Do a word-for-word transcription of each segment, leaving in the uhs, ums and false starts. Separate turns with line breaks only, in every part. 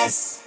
S.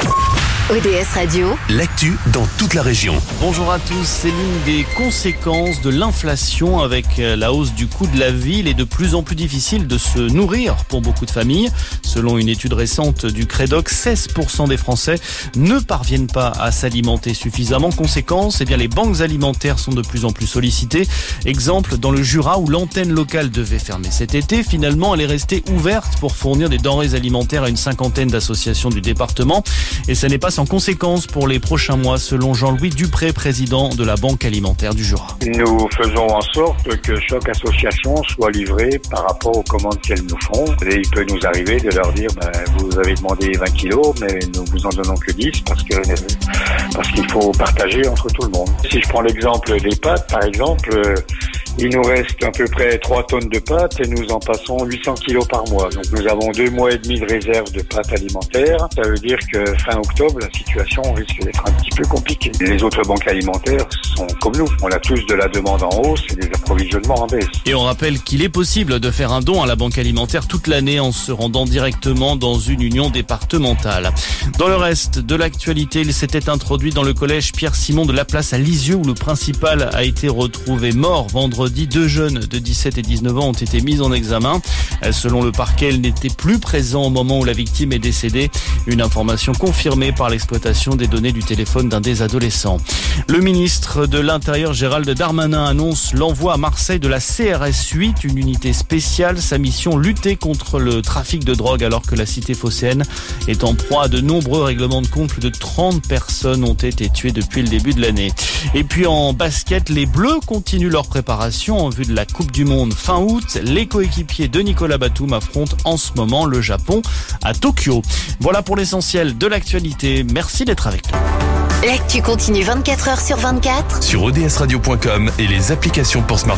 O D S Radio,
l'actu dans toute la région.
Bonjour à tous, c'est l'une des conséquences de l'inflation avec la hausse du coût de la vie. Il est de plus en plus difficile de se nourrir pour beaucoup de familles. Selon une étude récente du Crédoc, seize pour cent des Français ne parviennent pas à s'alimenter suffisamment. Conséquence, eh bien, les banques alimentaires sont de plus en plus sollicitées. Exemple, dans le Jura où l'antenne locale devait fermer cet été, finalement elle est restée ouverte pour fournir des denrées alimentaires à une cinquantaine d'associations du département. Et ça n'est pas sans conséquences pour les prochains mois, selon Jean-Louis Dupré, président de la Banque alimentaire du Jura.
Nous faisons en sorte que chaque association soit livrée par rapport aux commandes qu'elles nous font. Et il peut nous arriver de leur dire, ben, vous avez demandé vingt kilos, mais nous vous en donnons que dix parce que parce qu'il faut partager entre tout le monde. Si je prends l'exemple des pâtes, par exemple, il nous reste à peu près trois tonnes de pâtes et nous en passons huit cents kilos par mois. Donc nous avons deux mois et demi de réserve de pâtes alimentaires. Ça veut dire que fin octobre, la situation risque d'être un petit peu compliquée. Les autres banques alimentaires sont comme nous. On a tous de la demande en hausse et des approvisionnements en baisse.
Et on rappelle qu'il est possible de faire un don à la Banque alimentaire toute l'année en se rendant directement dans une union départementale. Dans le reste de l'actualité, il s'était introduit dans le collège Pierre-Simon de la Place à Lisieux où le principal a été retrouvé mort vendredi. Deux jeunes de dix-sept et dix-neuf ans ont été mis en examen. Selon le parquet, ils n'étaient plus présents au moment où la victime est décédée. Une information confirmée par l'exploitation des données du téléphone d'un des adolescents. Le ministre de l'Intérieur, Gérald Darmanin, annonce l'envoi à Marseille de la C R S huit, une unité spéciale. Sa mission, lutter contre le trafic de drogue alors que la cité phocéenne est en proie à de nombreux règlements de compte. Plus de trente personnes ont été tuées depuis le début de l'année. Et puis en basket, les Bleus continuent leur préparation en vue de la Coupe du Monde fin août. Les coéquipiers de Nicolas Batum affrontent en ce moment le Japon à Tokyo. Voilà pour l'essentiel de l'actualité. Merci d'être avec nous.
l'actu continue vingt-quatre heures sur vingt-quatre
Sur O D S radio point com et les applications pour smartphone.